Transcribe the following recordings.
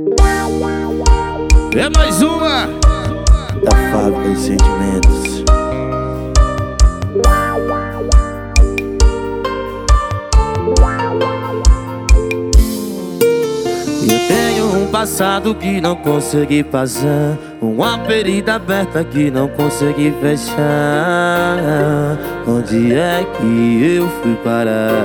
É mais uma da fábrica de sentimentos. Eu tenho um passado que não consegui passar, uma ferida aberta que não consegui fechar. Onde é que eu fui parar?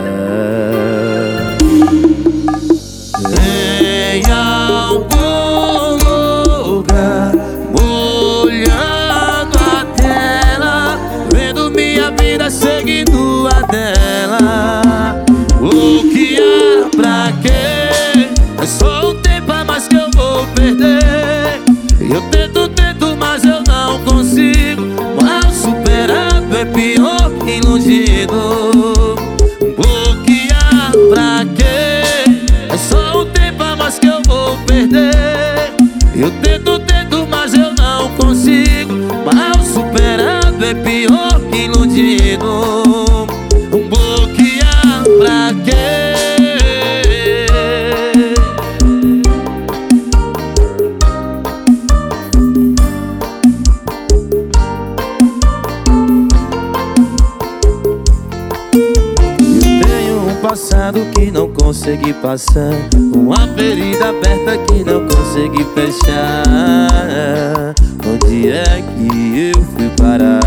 Em algum lugar, olhando a tela, vendo minha vida seguindo a dela. Bloquear pra quê? É só um tempo a mais que eu vou perder. Eu tento, mas eu não consigo. Mal superado é pior que iludido. Bloquear pra quê? É só um tempo a mais que eu vou perder. Eu tento, mas eu não consigo. Mal superado é pior que iludido. Bloquear pra quê? Passado que não consegui passar, uma ferida aberta que não consegui fechar. Onde é que eu fui parar?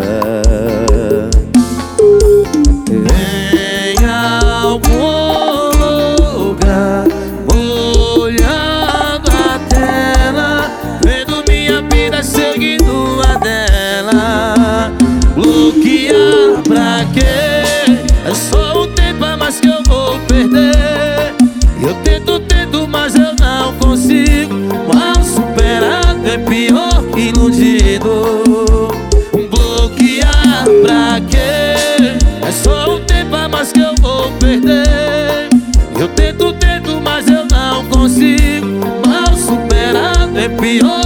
Em algum lugar, olhando a tela, vendo minha vida seguindo a dela. Bloquear pra quê? É só um tempo a mais que eu vou perder. Eu tento, mas eu não consigo. Mal superado é pior que iludido. Bloquear pra quê? É só um tempo a mais que eu vou perder. Eu tento, mas eu não consigo. Mal superado é pior